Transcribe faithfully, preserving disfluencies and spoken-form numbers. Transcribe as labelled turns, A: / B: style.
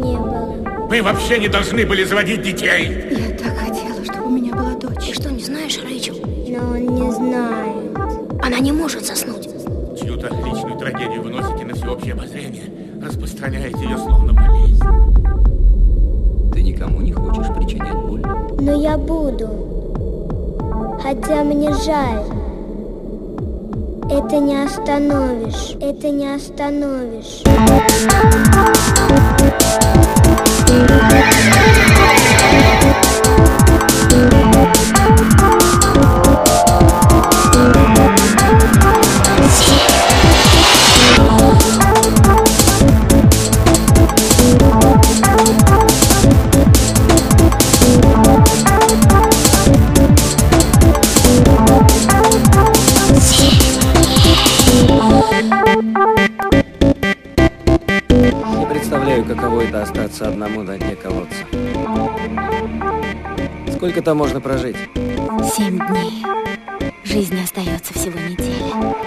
A: не было.
B: Мы вообще не должны были заводить детей.
C: Я так хотела, чтобы у меня была дочь.
D: Ты что, не знаешь, Рэйчел?
A: Но он не знает.
D: Она не может заснуть.
B: Чью-то личную трагедию выносите на всеобщее обозрение. Распространяете ее словно болезнь.
E: Ты никому не хочешь причинять боль?
A: Но я буду. Хотя мне жаль. Это не остановишь. Это не остановишь.
E: Не представляю, каково это остаться одному на дне колодца. Сколько там можно прожить?
F: Семь дней. Жизни остается всего неделя.